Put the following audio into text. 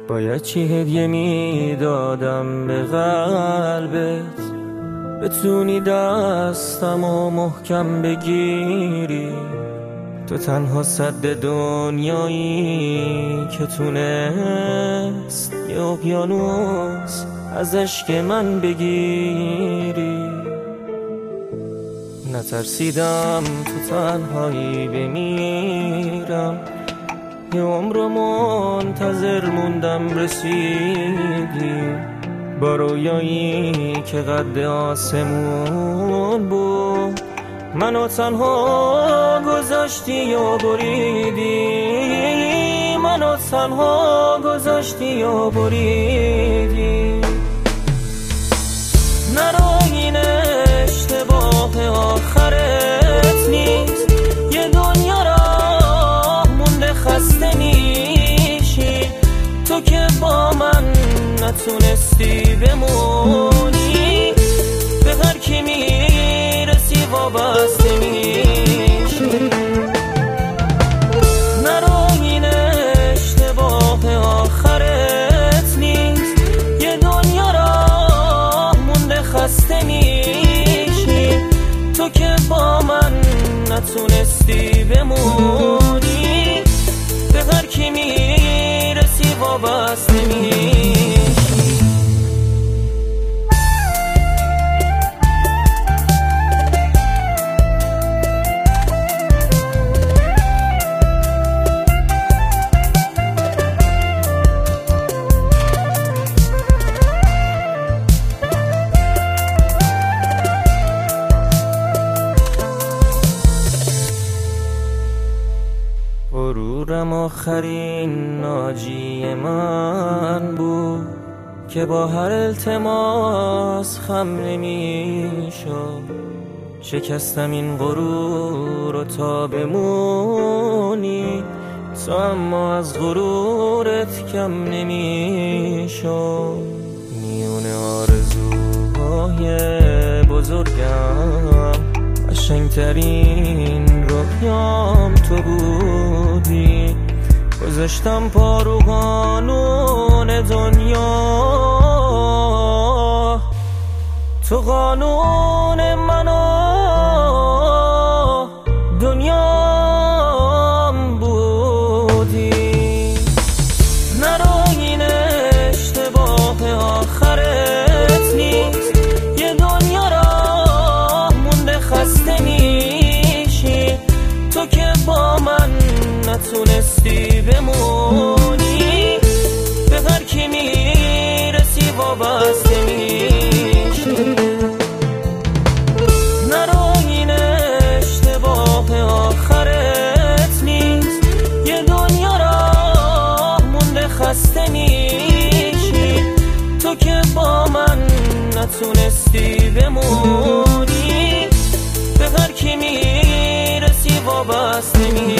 باید چی هدیه میدادم به قلبت، بتونی دستمو محکم بگیری. تو تنها سد دنیایی که تونست یه اقیانوس از عشق من بگیری. نترسیدم تو تنهایی بمیرم، یه عمر منتظر موندم رسیدی. با رویایی که قد آسمون بود، منو تنها گذاشتی و بریدی. منو تنها گذاشتی و بریدی. نرو این اشتباه آخرت نیست، یه دنیا را مونده خسته میشی. تو که با من نتونستی بمونی، به هر کی میرسی وابسته میشی. نرو این اشتباه آخرت نیست، یه دنیا را مونده خسته میشی. تو که با من نتونستی بمونی، به هر کی میرسی وابسته میشی. غرورم آخرین ناجی من بود که با هر التماس خم نمیشد. شکستم این غرور و تا بمونی، تو اما از غرورت کم نمیشد. میون آرزوهای بزرگم قشنگترین رویام تو بودی. گذاشتم پا رو قانون دنیا، تو قانون منو دنیام بودی. نرو این اشتباه آخرت نیست، یه دنیا را مونده خسته میشی. تو که با من نتونستی بمونی، به هر کی میرسی وابسته میشی. نرو این اشتباه آخرت نیست، یه دنیا را مونده خسته میشی. تو که با من نتونستی بمونی، به هر کی میرسی وابسته میشی.